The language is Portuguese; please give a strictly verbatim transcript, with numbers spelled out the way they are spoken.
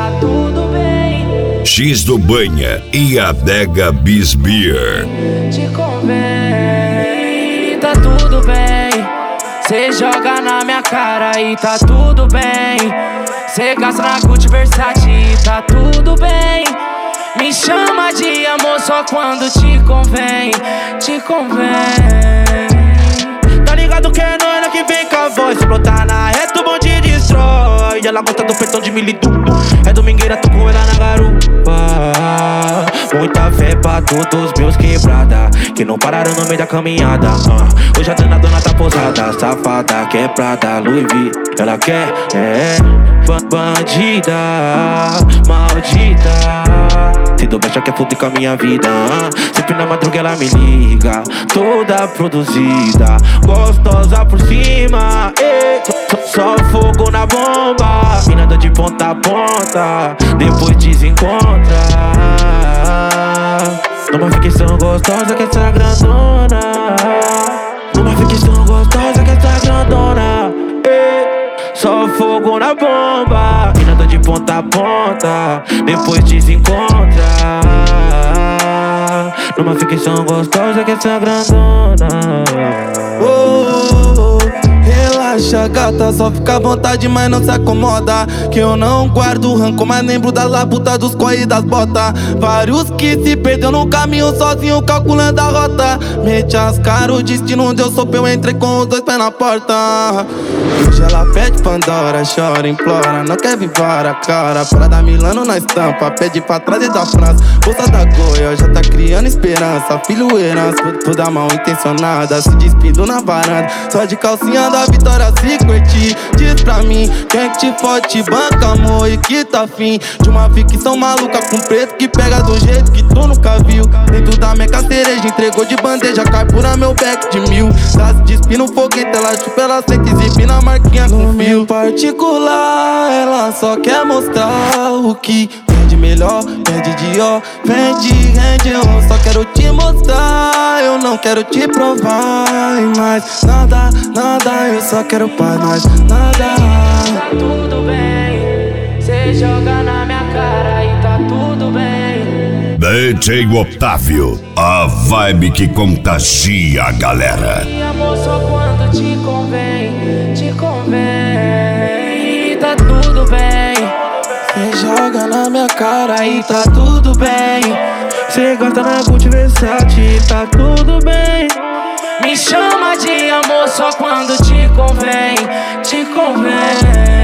tá tudo bem. X do Banha e Adega Bis Beer. Te convém, tá tudo bem. Cê joga na minha cara e tá tudo bem. Cê gasta na Gucci Versace e tá tudo bem. Me chama de amor só quando te convém. Te convém. Tá ligado que é nós que vem com a voz. Se brotar na reta o bonde destrói. Ela gosta do pertão de milito. É domingueira, tô com ela na garupa. Muita fé pra todos meus quebrada, que não pararam no meio da caminhada. uh. Hoje a dona dona tá posada, safada, quebrada, Louis V. Ela quer, é, bandida, maldita. Se do brecha quer foder com a minha vida. uh. Sempre na madruga ela me liga, toda produzida, gostosa por cima. Ei, só, só fogo na bomba, e nada de ponta a ponta, depois desencontra. Numa ficção gostosa que essa grandona. Numa ficção gostosa que essa grandona. Ei, só fogo na bomba, e nada de ponta a ponta, depois desencontra. Numa ficção gostosa que essa grandona. Oh, relaxa, gata, só fica à vontade, mas não se acomoda. Que eu não guardo rancor, mas lembro da labuta, dos corre e das botas. Vários que se perdeu no caminho sozinho, calculando a rota. Mete as caras, o destino deu sopa, eu entrei com os dois pés na porta. Hoje ela pede Pandora, chora, implora, não quer vir para cara. Prada Milano na estampa, pede pra trás e da França. Bolsa da Goia, já tá criando esperança. Filho herança, toda mal intencionada, se despindo na varanda. Só de calcinha da Vitória Secret. Diz pra mim, quem que te fode, te banca, amor, e que tá afim de uma ficção maluca com preto que pega do jeito que tu nunca viu. Dentro da meca cereja, entregou de bandeja, cai pura meu back de mil. Tá se despindo foguete, ela chupa, ela sente exibindo a marquinha com fio. Particular, ela só quer mostrar o que vende melhor, vende Dior, vende, rende. Eu só quero te mostrar, eu não quero te provar mais nada, nada, eu só quero pra nós, nada. Tá tudo bem, cê joga na minha cara e tá tudo bem. D J Otávio, a vibe que contagia a galera. E amor só quando te convém, te convém. Tá tudo bem, cê joga na minha cara e tá tudo bem. Cê gosta na Gucci Versace, tá tudo bem. me chama de amor só quando te convém, te convém.